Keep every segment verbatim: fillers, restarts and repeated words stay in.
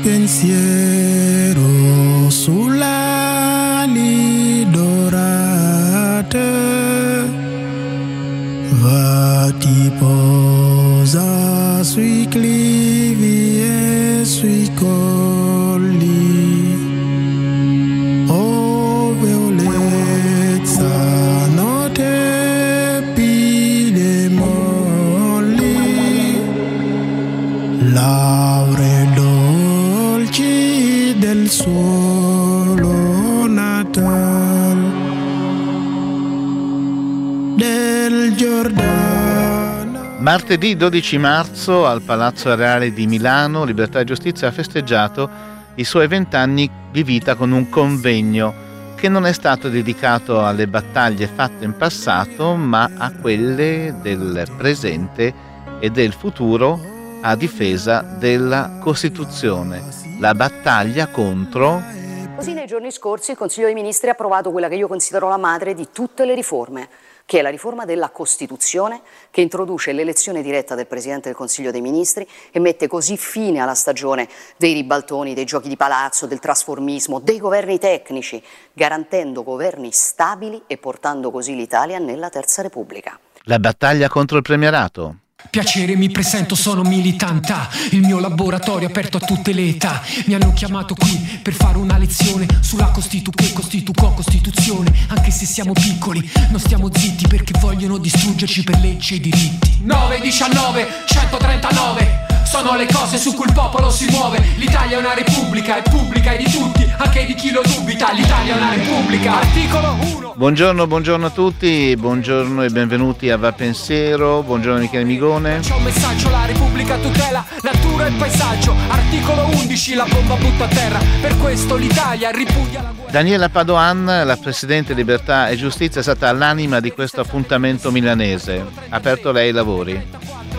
pensiero sulle ali dorate, va ti posa sui clivi e sui colli, oh violezza notte pide molli, lauree dolci del suolo natal del Giordano. Martedì dodici marzo al Palazzo Reale di Milano Libertà e Giustizia ha festeggiato i suoi vent'anni di vita con un convegno che non è stato dedicato alle battaglie fatte in passato, ma a quelle del presente e del futuro a difesa della Costituzione. La battaglia contro... Così nei giorni scorsi il Consiglio dei Ministri ha approvato quella che io considero la madre di tutte le riforme, che è la riforma della Costituzione, che introduce l'elezione diretta del Presidente del Consiglio dei Ministri e mette così fine alla stagione dei ribaltoni, dei giochi di palazzo, del trasformismo, dei governi tecnici, garantendo governi stabili e portando così l'Italia nella Terza Repubblica. La battaglia contro il premierato. Piacere, mi presento, sono militanta. Il mio laboratorio è aperto a tutte le età. Mi hanno chiamato qui per fare una lezione sulla Costitu che costituco Costituzione. Anche se siamo piccoli, non stiamo zitti perché vogliono distruggerci per leggi e diritti. nove diciannove centotrentanove sono le cose su cui il popolo si muove. L'Italia è una repubblica, è pubblica, è di tutti, anche di chi lo dubita. L'Italia è una repubblica. Articolo uno. Buongiorno, buongiorno a tutti, buongiorno e benvenuti a Va Pensiero. Buongiorno Michele Migone. C'è un messaggio, la Repubblica tutela natura e paesaggio. Articolo undici, la bomba butta a terra. Per questo l'Italia ripudia la guerra. Daniela Padoan, la Presidente Libertà e Giustizia, è stata l'anima di questo appuntamento milanese. Ha aperto lei i lavori.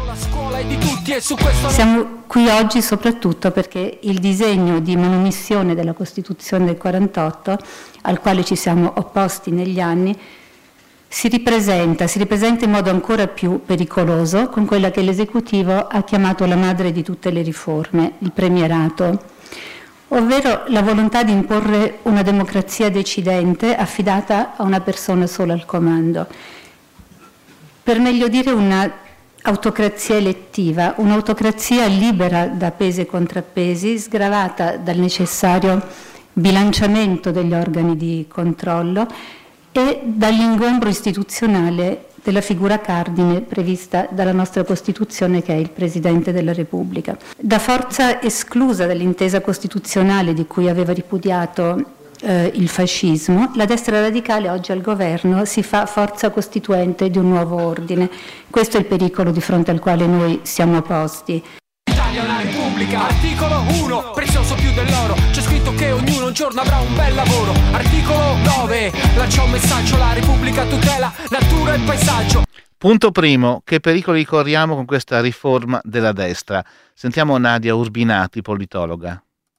Siamo qui oggi soprattutto perché il disegno di manomissione della Costituzione del quarantotto, al quale ci siamo opposti negli anni, si ripresenta, si ripresenta in modo ancora più pericoloso con quella che l'esecutivo ha chiamato la madre di tutte le riforme, il premierato, ovvero la volontà di imporre una democrazia decidente affidata a una persona sola al comando. Per meglio dire una autocrazia elettiva, un'autocrazia libera da pesi e contrappesi, sgravata dal necessario bilanciamento degli organi di controllo e dall'ingombro istituzionale della figura cardine prevista dalla nostra Costituzione, che è il Presidente della Repubblica. Da forza esclusa dall'intesa costituzionale di cui aveva ripudiato eh, il fascismo, la destra radicale oggi al governo si fa forza costituente di un nuovo ordine. Questo è il pericolo di fronte al quale noi siamo posti. L'Italia è una repubblica. Articolo uno, prezioso più dell'oro. C'è scritto che ognuno un giorno avrà un bel lavoro. Articolo nove, lancia un messaggio, la Repubblica tutela natura e paesaggio. Punto primo, che pericoli corriamo con questa riforma della destra? Sentiamo Nadia Urbinati, politologa.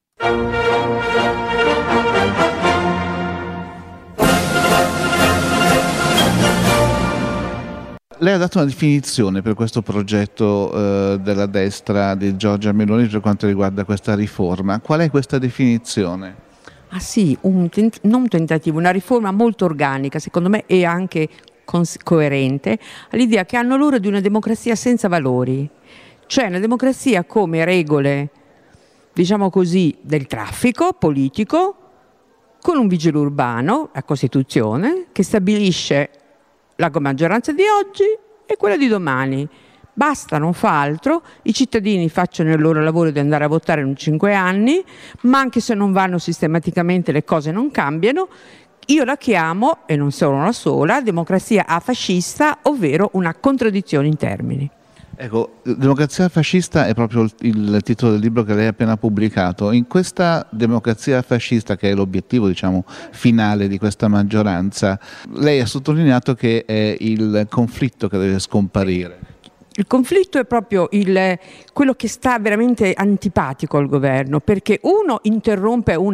Lei ha dato una definizione per questo progetto eh, della destra di Giorgia Meloni per quanto riguarda questa riforma. Qual è questa definizione? Ah sì, un tent- non un tentativo, una riforma molto organica, secondo me, e anche cons- coerente all'idea che hanno loro di una democrazia senza valori, cioè una democrazia come regole, diciamo così, del traffico politico, con un vigile urbano, la Costituzione, che stabilisce la maggioranza di oggi e quella di domani. Basta, non fa altro, i cittadini facciano il loro lavoro di andare a votare in cinque anni, ma anche se non vanno sistematicamente le cose non cambiano. Io la chiamo, e non sono la sola, democrazia afascista, ovvero una contraddizione in termini. Ecco, democrazia fascista è proprio il, il titolo del libro che lei ha appena pubblicato. In questa democrazia fascista, che è l'obiettivo, diciamo, finale di questa maggioranza, lei ha sottolineato che è il conflitto che deve scomparire. Il conflitto è proprio il, quello che sta veramente antipatico al governo, perché uno interrompe una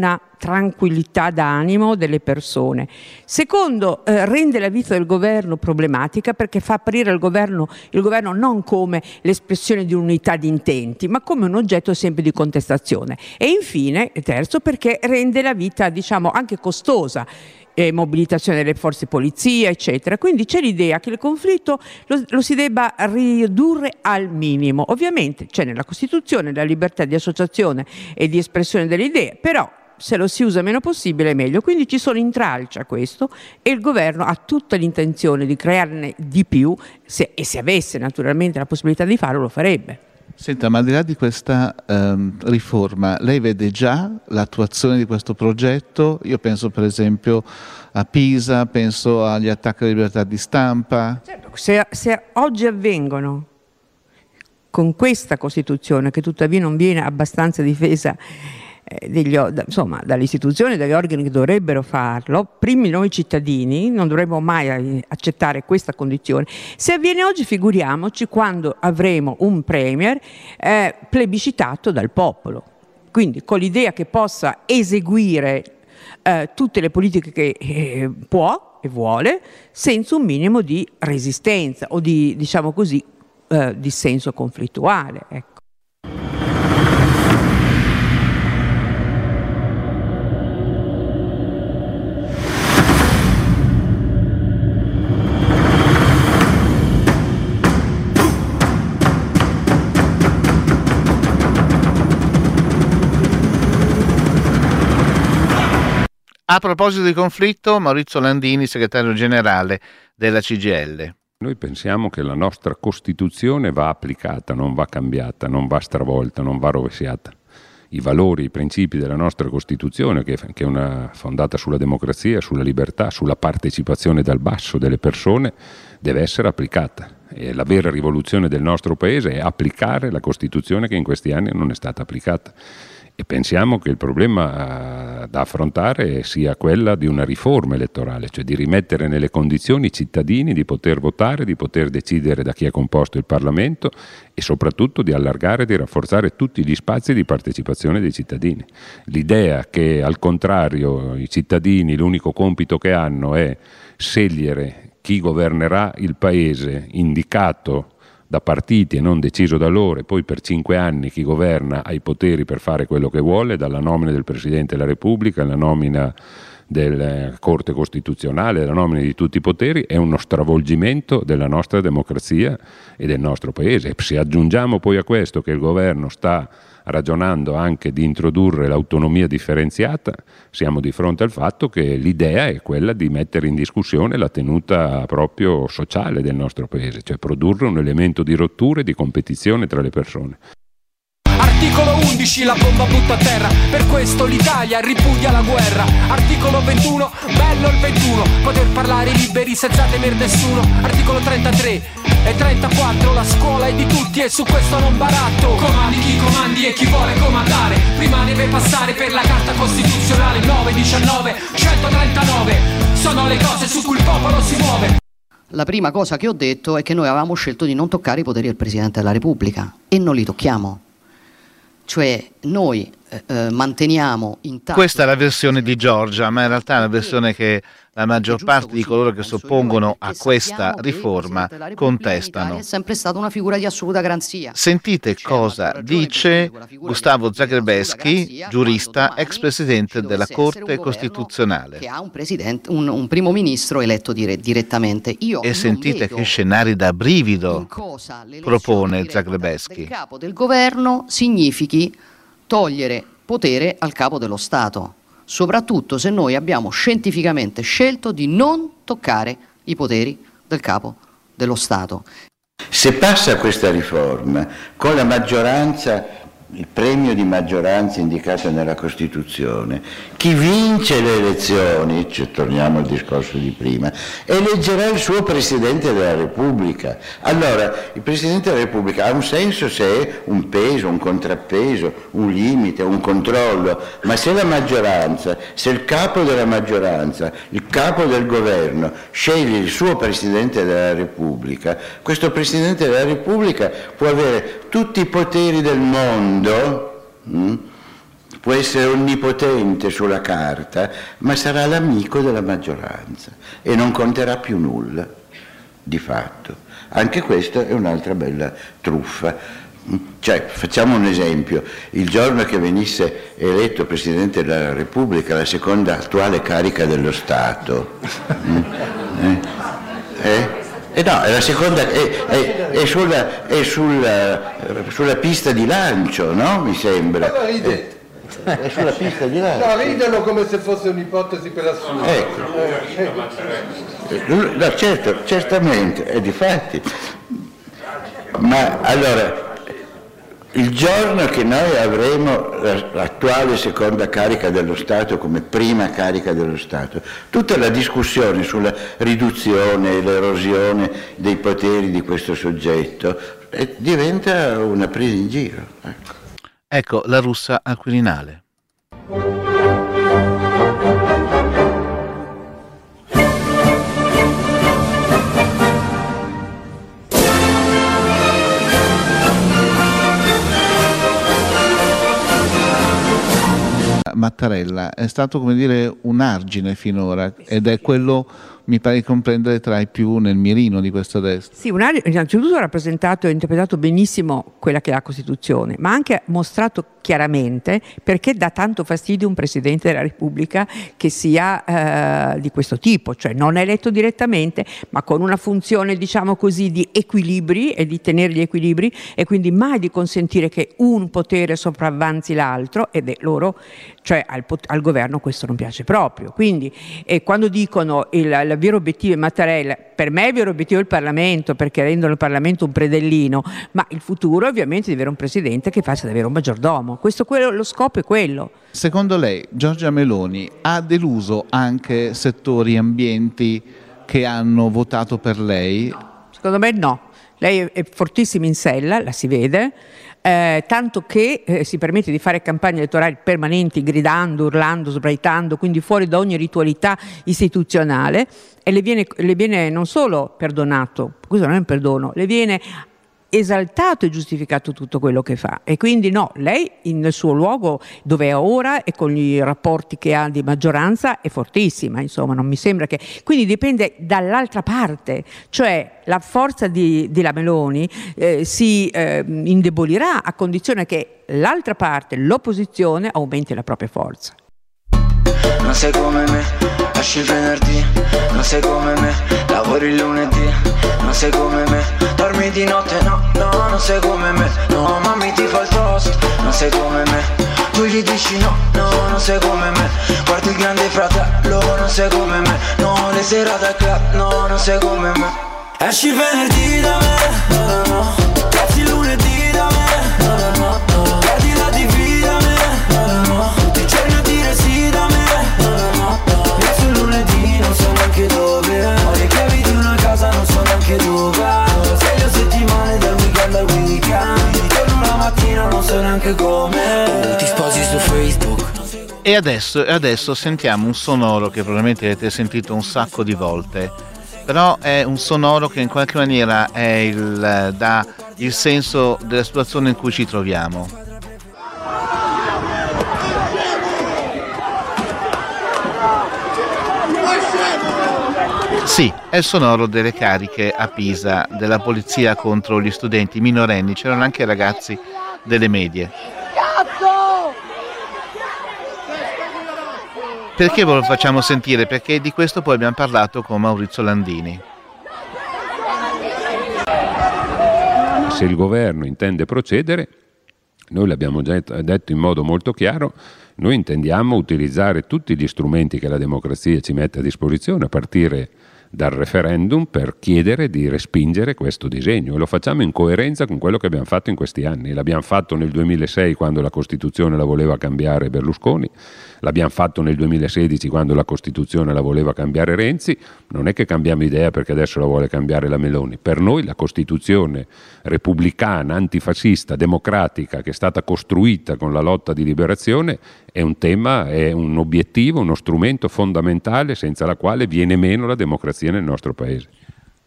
tranquillità d'animo delle persone. Secondo, eh, rende la vita del governo problematica perché fa apparire il governo, il governo non come l'espressione di unità di intenti, ma come un oggetto sempre di contestazione. E infine, terzo, perché rende la vita, diciamo, anche costosa. Eh, mobilitazione delle forze polizia, eccetera. Quindi c'è l'idea che il conflitto lo, lo si debba ridurre al minimo. Ovviamente c'è nella Costituzione la libertà di associazione e di espressione delle idee, però se lo si usa meno possibile è meglio. Quindi ci sono intralcia questo e il governo ha tutta l'intenzione di crearne di più se, e se avesse naturalmente la possibilità di farlo lo farebbe. Senta, ma al di là di questa ehm, riforma, lei vede già l'attuazione di questo progetto? Io penso per esempio a Pisa, penso agli attacchi alla libertà di stampa. Certo, se, se oggi avvengono con questa Costituzione, che tuttavia non viene abbastanza difesa eh, degli, insomma, dalle istituzioni e dagli organi che dovrebbero farlo, primi noi cittadini non dovremmo mai accettare questa condizione. Se avviene oggi, figuriamoci quando avremo un premier eh, plebiscitato dal popolo, quindi con l'idea che possa eseguire eh, tutte le politiche che eh, può e vuole senza un minimo di resistenza o di, diciamo così, eh, dissenso conflittuale, ecco. A proposito di conflitto, Maurizio Landini, segretario generale della C G I L. Noi pensiamo che la nostra Costituzione va applicata, non va cambiata, non va stravolta, non va rovesciata. I valori, i principi della nostra Costituzione, che è una fondata sulla democrazia, sulla libertà, sulla partecipazione dal basso delle persone, deve essere applicata. E la vera rivoluzione del nostro Paese è applicare la Costituzione che in questi anni non è stata applicata. E pensiamo che il problema da affrontare sia quella di una riforma elettorale, cioè di rimettere nelle condizioni i cittadini di poter votare, di poter decidere da chi è composto il Parlamento e soprattutto di allargare e di rafforzare tutti gli spazi di partecipazione dei cittadini. L'idea che al contrario i cittadini l'unico compito che hanno è scegliere chi governerà il Paese indicato da partiti e non deciso da loro, e poi per cinque anni chi governa ha i poteri per fare quello che vuole, dalla nomina del Presidente della Repubblica alla nomina della Corte Costituzionale, alla nomina di tutti i poteri, è uno stravolgimento della nostra democrazia e del nostro Paese. Se aggiungiamo poi a questo che il governo sta ragionando anche di introdurre l'autonomia differenziata, siamo di fronte al fatto che l'idea è quella di mettere in discussione la tenuta proprio sociale del nostro Paese, cioè produrre un elemento di rottura e di competizione tra le persone. Articolo undici, la bomba butta a terra, per questo l'Italia ripudia la guerra. Articolo ventuno, bello il ventuno, poter parlare liberi senza temer nessuno. Articolo trentatré e trentaquattro, la scuola è di tutti e su questo non baratto. Comandi chi comandi e chi vuole comandare, prima deve passare per la Carta Costituzionale. Nove, diciannove, centotrentanove, sono le cose su cui il popolo si muove. La prima cosa che ho detto è che noi avevamo scelto di non toccare i poteri del Presidente della Repubblica e non li tocchiamo. Cioè noi eh, manteniamo intatto. Questa è la versione di Giorgia, ma in realtà è la versione che la maggior parte di coloro che si oppongono a questa riforma contestano. È sempre stata una figura di assoluta garanzia. Sentite cosa dice Gustavo Zagrebelsky, giurista, ex presidente della Corte Costituzionale. Che ha un, presidente, un, un primo ministro eletto dire, direttamente. Io e sentite che scenari da brivido propone Zagrebelsky. Il capo del governo significhi togliere potere al capo dello Stato, soprattutto se noi abbiamo scientificamente scelto di non toccare i poteri del capo dello Stato. Se passa questa riforma con la maggioranza, il premio di maggioranza indicato nella Costituzione, chi vince le elezioni, cioè, torniamo al discorso di prima, eleggerà il suo Presidente della Repubblica. Allora, il Presidente della Repubblica ha un senso se è un peso, un contrappeso, un limite, un controllo, ma se la maggioranza, se il capo della maggioranza, il capo del governo sceglie il suo Presidente della Repubblica, questo Presidente della Repubblica può avere tutti i poteri del mondo, può essere onnipotente sulla carta, ma sarà l'amico della maggioranza e non conterà più nulla, di fatto. Anche questa è un'altra bella truffa. Cioè, facciamo un esempio: il giorno che venisse eletto Presidente della Repubblica, la seconda attuale carica dello Stato, eh, eh, eh no, è la seconda, è, è, è, sulla, è sulla, sulla pista di lancio, no? Mi sembra. Eh, è sulla pista di lancio. No, ridono come se fosse un'ipotesi per assurdo. Ecco. Eh, no, certo, certamente, è difatti. Ma allora, il giorno che noi avremo l'attuale seconda carica dello Stato come prima carica dello Stato, tutta la discussione sulla riduzione e l'erosione dei poteri di questo soggetto eh, diventa una presa in giro. Ecco, ecco la Russa al Quirinale. Mattarella è stato, come dire, un argine finora ed è quello, mi pare di comprendere, tra i più nel mirino di questo testo. Sì, un argine, innanzitutto ha rappresentato e interpretato benissimo quella che è la Costituzione, ma ha anche mostrato chiaramente perché dà tanto fastidio un Presidente della Repubblica che sia eh, di questo tipo, cioè non eletto direttamente, ma con una funzione, diciamo così, di equilibri e di tenere gli equilibri, e quindi mai di consentire che un potere sopravvanzi l'altro, ed è loro, cioè al, al governo questo non piace proprio. Quindi eh, quando dicono il, il vero obiettivo è Mattarella, per me il vero obiettivo è il Parlamento, perché rendono il Parlamento un predellino, ma il futuro ovviamente di avere un Presidente che faccia davvero un maggiordomo. Questo, quello, lo scopo è quello. Secondo lei Giorgia Meloni ha deluso anche settori, ambienti che hanno votato per lei? Secondo me no. Lei è fortissima in sella, la si vede, eh, tanto che eh, si permette di fare campagne elettorali permanenti gridando, urlando, sbraitando, quindi fuori da ogni ritualità istituzionale, e le viene, le viene non solo perdonato, questo non è un perdono, le viene esaltato e giustificato tutto quello che fa, e quindi no, lei nel suo luogo dove è ora e con i rapporti che ha di maggioranza è fortissima, insomma non mi sembra che, quindi dipende dall'altra parte, cioè la forza di, di la Meloni eh, si eh, indebolirà a condizione che l'altra parte, l'opposizione, aumenti la propria forza. Non sei come me, esci il venerdì, non sei come me, lavori il lunedì, non sei come me, dormi di notte, no, no, non sei come me, no, mammi ti fa il toast, non sei come me, tu gli dici no, no, non sei come me, guardi il grande fratello, non sei come me, no, le serate al club, no, non sei come me, esci il venerdì da me, no, no, no, cazzi il lunedì da me, no, no, no, no, perdi la T V da me, no, no, no, tutti i giorni a dire sì da me, non so neanche dove, ho le chiavi di una casa, non so neanche dove, sei le settimane dal weekend al weekend, torno la mattina, non so neanche come, ti sposi su Facebook. E adesso, adesso sentiamo un sonoro che probabilmente avete sentito un sacco di volte, però è un sonoro che in qualche maniera è il, dà il senso della situazione in cui ci troviamo. Sì, è il sonoro delle cariche a Pisa della polizia contro gli studenti minorenni, c'erano anche ragazzi delle medie. Perché ve lo facciamo sentire? Perché di questo poi abbiamo parlato con Maurizio Landini. Se il governo intende procedere, noi l'abbiamo già detto in modo molto chiaro, noi intendiamo utilizzare tutti gli strumenti che la democrazia ci mette a disposizione, a partire dal referendum, per chiedere di respingere questo disegno, e lo facciamo in coerenza con quello che abbiamo fatto in questi anni. L'abbiamo fatto nel duemilasei quando la Costituzione la voleva cambiare Berlusconi, l'abbiamo fatto nel duemilasedici quando la Costituzione la voleva cambiare Renzi. Non è che cambiamo idea perché adesso la vuole cambiare la Meloni. Per noi la Costituzione repubblicana, antifascista, democratica, che è stata costruita con la lotta di liberazione, è un tema, è un obiettivo, uno strumento fondamentale senza la quale viene meno la democrazia nel nostro paese.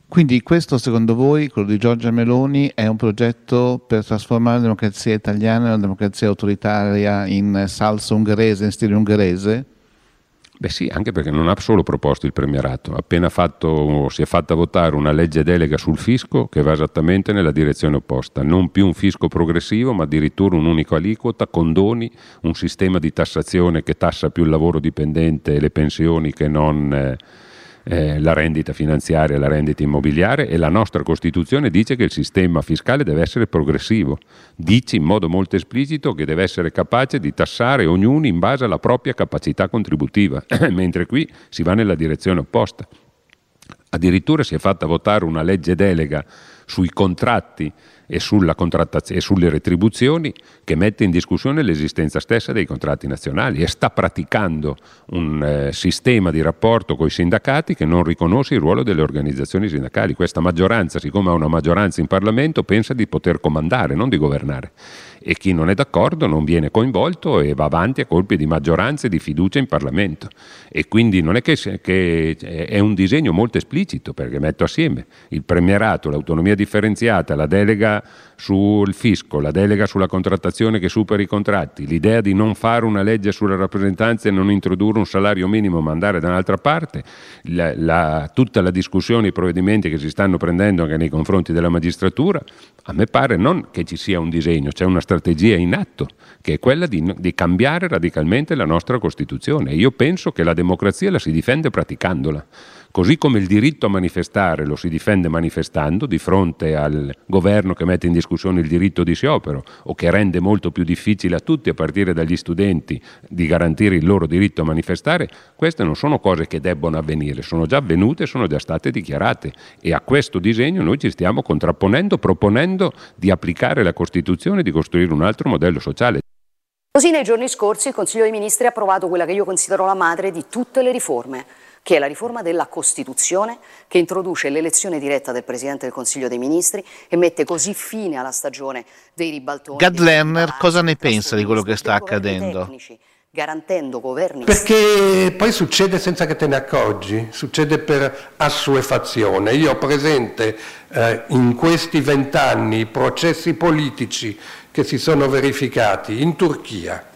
Quindi questo secondo voi, quello di Giorgia Meloni, è un progetto per trasformare la democrazia italiana in una democrazia autoritaria in salsa ungherese, in stile ungherese? Beh sì, anche perché non ha solo proposto il premierato, ha appena fatto, si è fatta votare una legge delega sul fisco che va esattamente nella direzione opposta, non più un fisco progressivo ma addirittura un'unica aliquota, condoni, un sistema di tassazione che tassa più il lavoro dipendente e le pensioni che non eh, eh, la rendita finanziaria e la rendita immobiliare, e la nostra Costituzione dice che il sistema fiscale deve essere progressivo, dice in modo molto esplicito che deve essere capace di tassare ognuno in base alla propria capacità contributiva, mentre qui si va nella direzione opposta. Addirittura si è fatta votare una legge delega sui contratti e, sulla contrattazione, e sulle retribuzioni che mette in discussione l'esistenza stessa dei contratti nazionali e sta praticando un eh, sistema di rapporto con i sindacati che non riconosce il ruolo delle organizzazioni sindacali. Questa maggioranza, siccome ha una maggioranza in Parlamento, pensa di poter comandare, non di governare, e chi non è d'accordo non viene coinvolto e va avanti a colpi di maggioranza e di fiducia in Parlamento. E quindi non è che, che è un disegno molto esplicito, perché metto assieme il premierato, l'autonomia differenziata, la delega sul fisco, la delega sulla contrattazione che supera i contratti, l'idea di non fare una legge sulla rappresentanza e non introdurre un salario minimo ma andare da un'altra parte, la, la, tutta la discussione, i provvedimenti che si stanno prendendo anche nei confronti della magistratura, a me pare non che ci sia un disegno, c'è una strategia in atto che è quella di, di cambiare radicalmente la nostra Costituzione. E io penso che la democrazia la si difende praticandola. Così come il diritto a manifestare lo si difende manifestando di fronte al governo che mette in discussione il diritto di sciopero o che rende molto più difficile a tutti, a partire dagli studenti, di garantire il loro diritto a manifestare, queste non sono cose che debbono avvenire, sono già avvenute, sono già state dichiarate, e a questo disegno noi ci stiamo contrapponendo, proponendo di applicare la Costituzione e di costruire un altro modello sociale. Così nei giorni scorsi il Consiglio dei Ministri ha approvato quella che io considero la madre di tutte le riforme, che è la riforma della Costituzione, che introduce l'elezione diretta del Presidente del Consiglio dei Ministri e mette così fine alla stagione dei ribaltoni. Gad Lerner cosa ne pensa di quello che sta accadendo? Tecnici, garantendo governi... Perché poi succede senza che te ne accorgi, succede per assuefazione. Io ho presente eh, in questi vent'anni i processi politici che si sono verificati in Turchia,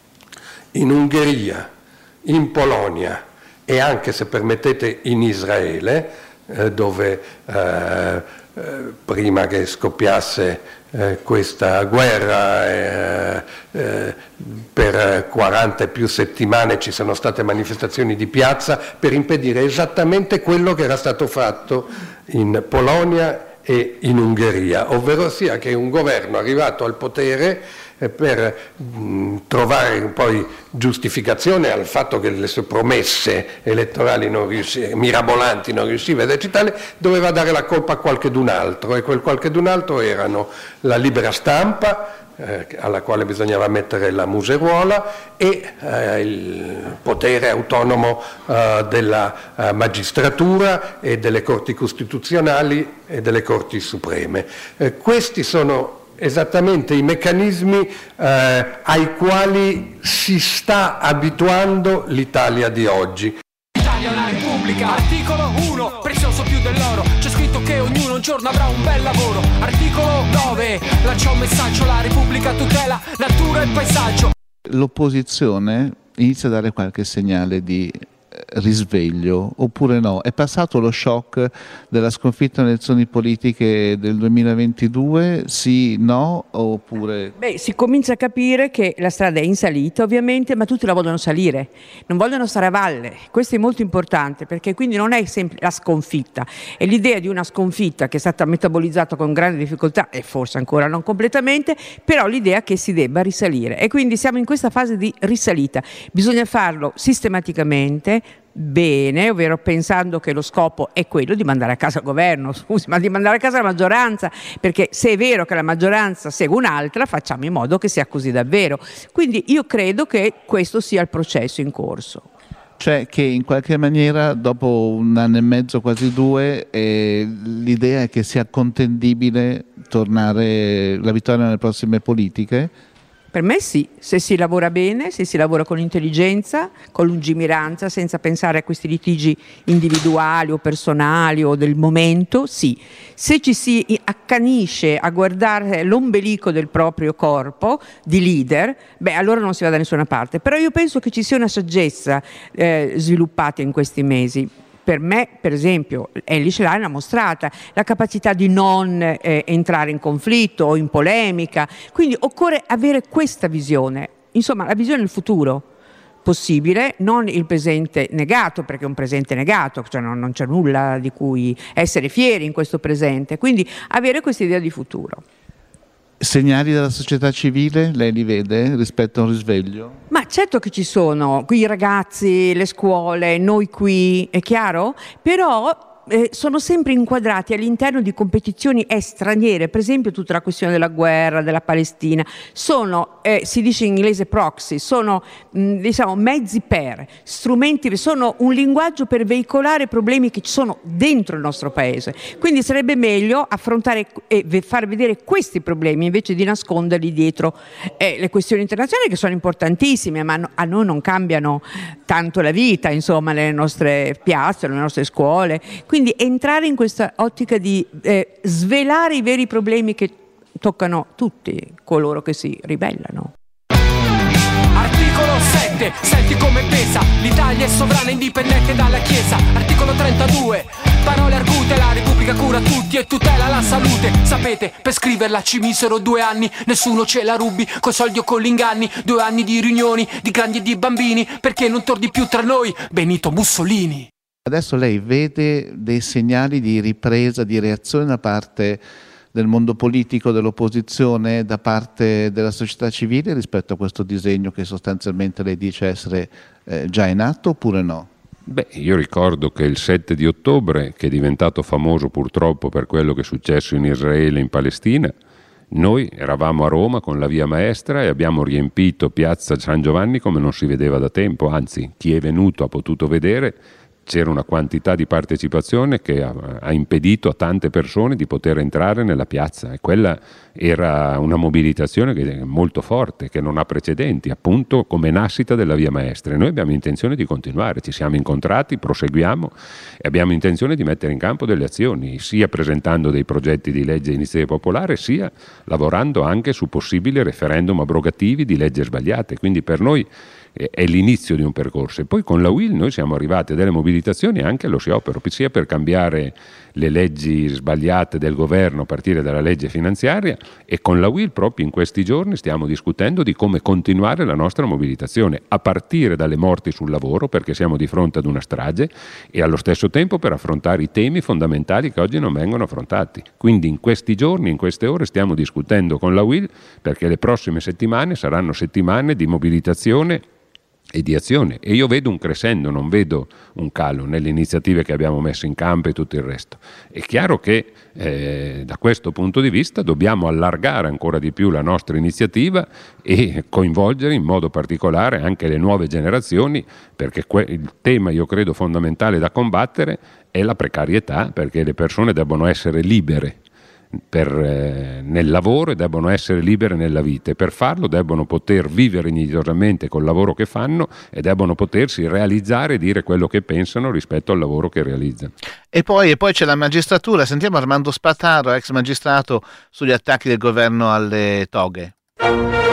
in Ungheria, in Polonia, e anche, se permettete, in Israele, eh, dove eh, eh, prima che scoppiasse eh, questa guerra eh, eh, per quaranta e più settimane ci sono state manifestazioni di piazza per impedire esattamente quello che era stato fatto in Polonia e in Ungheria, ovvero sia che un governo arrivato al potere per mh, trovare poi giustificazione al fatto che le sue promesse elettorali non riusci- mirabolanti non riusciva ad esercitarle, doveva dare la colpa a qualchedun altro, e quel qualchedun altro erano la libera stampa, eh, alla quale bisognava mettere la museruola, e eh, il potere autonomo eh, della eh, magistratura e delle corti costituzionali e delle corti supreme. Eh, questi sono esattamente i meccanismi eh, ai quali si sta abituando l'Italia di oggi. L'Italia è una repubblica, articolo uno, prezioso più dell'oro, c'è scritto che ognuno un giorno avrà un bel lavoro. Articolo nove, lancia un messaggio, la repubblica tutela natura e paesaggio. L'opposizione inizia a dare qualche segnale di risveglio, oppure no? È passato lo shock della sconfitta nelle elezioni politiche del duemilaventidue? Sì, no, oppure... Beh, si comincia a capire che la strada è in salita, ovviamente, ma tutti la vogliono salire, non vogliono stare a valle. Questo è molto importante, perché quindi non è sempre la sconfitta, è l'idea di una sconfitta che è stata metabolizzata con grande difficoltà e forse ancora non completamente, però l'idea che si debba risalire, e quindi siamo in questa fase di risalita. Bisogna farlo sistematicamente, bene, ovvero pensando che lo scopo è quello di mandare a casa il governo, scusi, ma di mandare a casa la maggioranza, perché se è vero che la maggioranza segue un'altra, facciamo in modo che sia così davvero. Quindi io credo che questo sia il processo in corso. Cioè che in qualche maniera dopo un anno e mezzo, quasi due, eh, l'idea è che sia contendibile tornare la vittoria nelle prossime politiche? Per me sì, se si lavora bene, se si lavora con intelligenza, con lungimiranza, senza pensare a questi litigi individuali o personali o del momento, sì. Se ci si accanisce a guardare l'ombelico del proprio corpo di leader, beh, allora non si va da nessuna parte. Però io penso che ci sia una saggezza eh, sviluppata in questi mesi. Per me, per esempio, Elly Schlein l'ha mostrata, la capacità di non eh, entrare in conflitto o in polemica, quindi occorre avere questa visione, insomma la visione del futuro possibile, non il presente negato, perché è un presente negato, cioè non, non c'è nulla di cui essere fieri in questo presente, quindi avere questa idea di futuro. Segnali della società civile, lei li vede rispetto a un risveglio? Ma certo che ci sono, qui i ragazzi, le scuole, noi qui, è chiaro? Però eh, sono sempre inquadrati all'interno di competizioni straniere, per esempio tutta la questione della guerra, della Palestina, sono, eh, si dice in inglese proxy, sono mh, diciamo mezzi per, strumenti, sono un linguaggio per veicolare problemi che ci sono dentro il nostro paese, quindi sarebbe meglio affrontare e far vedere questi problemi invece di nasconderli dietro eh, le questioni internazionali, che sono importantissime, ma no, a noi non cambiano tanto la vita, insomma, nelle nostre piazze, nelle nostre scuole. Quindi entrare in questa ottica di eh, svelare i veri problemi che toccano tutti coloro che si ribellano. Articolo sette, senti come pesa, l'Italia è sovrana indipendente dalla Chiesa. Articolo trentadue, parole argute, la Repubblica cura tutti e tutela la salute. Sapete, per scriverla ci misero due anni, nessuno ce la rubi, coi soldi o con gli inganni. Due anni di riunioni, di grandi e di bambini, perché non torni più tra noi Benito Mussolini. Adesso lei vede dei segnali di ripresa, di reazione da parte del mondo politico, dell'opposizione, da parte della società civile rispetto a questo disegno che sostanzialmente lei dice essere eh, già in atto, oppure no? Beh, io ricordo che il sette di ottobre, che è diventato famoso purtroppo per quello che è successo in Israele e in Palestina, noi eravamo a Roma con la Via Maestra e abbiamo riempito Piazza San Giovanni come non si vedeva da tempo, anzi chi è venuto ha potuto vedere. C'era una quantità di partecipazione che ha, ha impedito a tante persone di poter entrare nella piazza, e quella era una mobilitazione che è molto forte, che non ha precedenti, appunto come nascita della Via Maestra. E noi abbiamo intenzione di continuare, ci siamo incontrati, proseguiamo e abbiamo intenzione di mettere in campo delle azioni, sia presentando dei progetti di legge di iniziativa popolare, sia lavorando anche su possibili referendum abrogativi di leggi sbagliate. Quindi per noi è l'inizio di un percorso, e poi con la U I L noi siamo arrivati a delle mobilitazioni anche allo sciopero, sia per cambiare le leggi sbagliate del governo a partire dalla legge finanziaria, e con la U I L proprio in questi giorni stiamo discutendo di come continuare la nostra mobilitazione, a partire dalle morti sul lavoro, perché siamo di fronte ad una strage, e allo stesso tempo per affrontare i temi fondamentali che oggi non vengono affrontati. Quindi in questi giorni, in queste ore stiamo discutendo con la U I L, perché le prossime settimane saranno settimane di mobilitazione e di azione, e io vedo un crescendo, non vedo un calo nelle iniziative che abbiamo messo in campo e tutto il resto. È chiaro che eh, da questo punto di vista dobbiamo allargare ancora di più la nostra iniziativa e coinvolgere in modo particolare anche le nuove generazioni, perché que- il tema, io credo, fondamentale da combattere è la precarietà, perché le persone debbono essere libere Per, eh, nel lavoro, e debbono essere libere nella vita, e per farlo debbono poter vivere dignitosamente col lavoro che fanno e debbono potersi realizzare e dire quello che pensano rispetto al lavoro che realizzano. E poi, e poi c'è la magistratura, sentiamo Armando Spataro, ex magistrato, sugli attacchi del governo alle toghe. A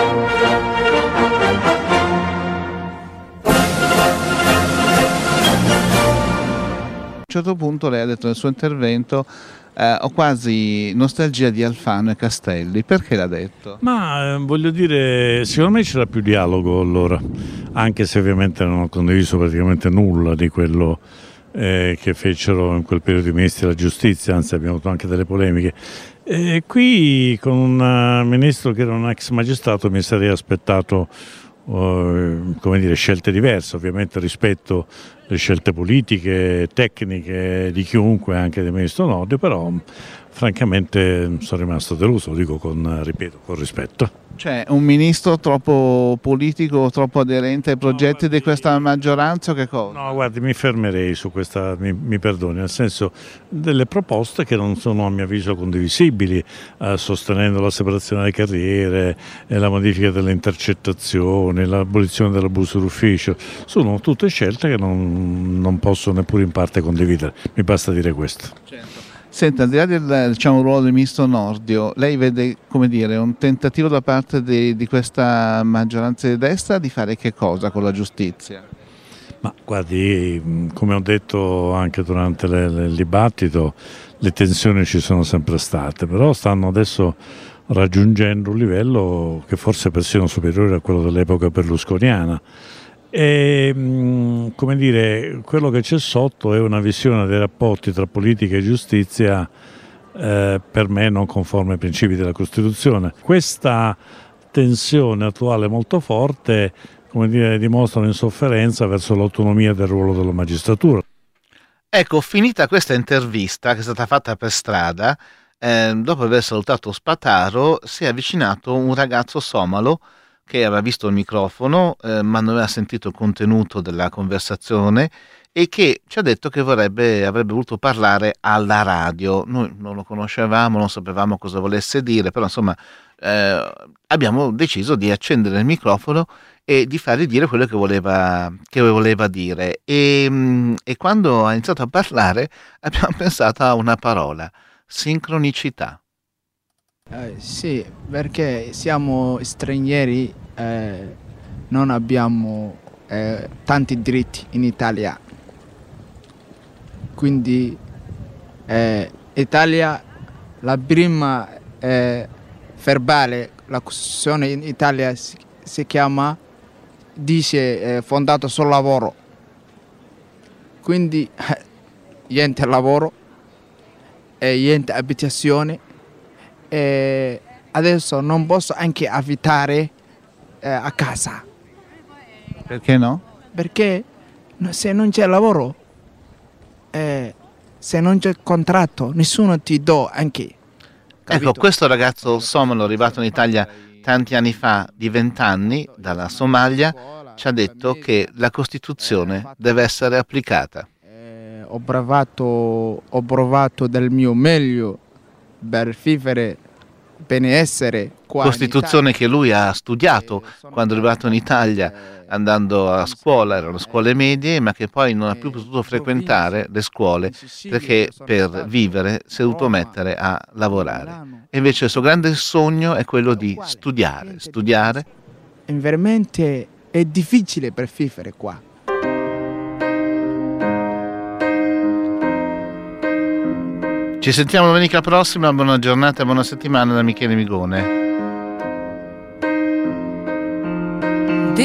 un certo punto lei ha detto nel suo intervento Eh, ho quasi nostalgia di Alfano e Castelli. Perché l'ha detto? Ma eh, voglio dire, secondo me c'era più dialogo allora, anche se ovviamente non ho condiviso praticamente nulla di quello eh, che fecero in quel periodo i ministri della giustizia, anzi abbiamo avuto anche delle polemiche. E qui con un uh, ministro che era un ex magistrato mi sarei aspettato Uh, come dire, scelte diverse, ovviamente rispetto alle scelte politiche, tecniche di chiunque, anche del ministro Nordio, però francamente sono rimasto deluso, lo dico con, ripeto, con rispetto. Cioè, un ministro troppo politico, troppo aderente ai progetti no, di questa maggioranza o che cosa? No, guardi, mi fermerei su questa, mi, mi perdoni, nel senso delle proposte che non sono a mio avviso condivisibili, eh, sostenendo la separazione delle carriere, eh, la modifica delle intercettazioni, l'abolizione dell'abuso d'ufficio, sono tutte scelte che non, non posso neppure in parte condividere, mi basta dire questo. Certo. Senta, al di là del diciamo, ruolo del ministro Nordio, lei vede come dire, un tentativo da parte di, di questa maggioranza di destra di fare che cosa con la giustizia? Ma guardi, come ho detto anche durante le, le, il dibattito, le tensioni ci sono sempre state, però stanno adesso raggiungendo un livello che forse è persino superiore a quello dell'epoca berlusconiana. E come dire, quello che c'è sotto è una visione dei rapporti tra politica e giustizia eh, per me non conforme ai principi della Costituzione. Questa tensione attuale molto forte, come dire, dimostra un'insofferenza verso l'autonomia del ruolo della magistratura. Ecco, finita questa intervista che è stata fatta per strada, eh, dopo aver salutato Spataro si è avvicinato un ragazzo somalo che aveva visto il microfono eh, ma non aveva sentito il contenuto della conversazione e che ci ha detto che vorrebbe, avrebbe voluto parlare alla radio. Noi non lo conoscevamo, non sapevamo cosa volesse dire, però insomma eh, abbiamo deciso di accendere il microfono e di fargli dire quello che voleva, che voleva dire e, e quando ha iniziato a parlare abbiamo pensato a una parola: sincronicità. Eh, sì, perché siamo stranieri, eh, non abbiamo eh, tanti diritti in Italia, quindi eh, Italia, la prima eh, verbale, la Costituzione in Italia si, si chiama, dice eh, fondato sul lavoro, quindi eh, niente lavoro e niente abitazione. E adesso non posso anche affittare eh, a casa. Perché no? Perché se non c'è lavoro, eh, se non c'è contratto, nessuno ti do anche. Capito? Ecco, questo ragazzo somalo arrivato in Italia tanti anni fa, di vent'anni, dalla Somalia, ci ha detto che la Costituzione deve essere applicata. Eh, ho provato, ho provato del mio meglio per vivere benessere qua. Costituzione che lui ha studiato quando è arrivato in Italia, andando a scuola, erano scuole medie, ma che poi non ha più potuto frequentare le scuole perché per vivere si è dovuto mettere a lavorare. E invece il suo grande sogno è quello di studiare, studiare. Veramente è difficile per vivere qua. Ci sentiamo domenica prossima, buona giornata e buona settimana da Michele Migone.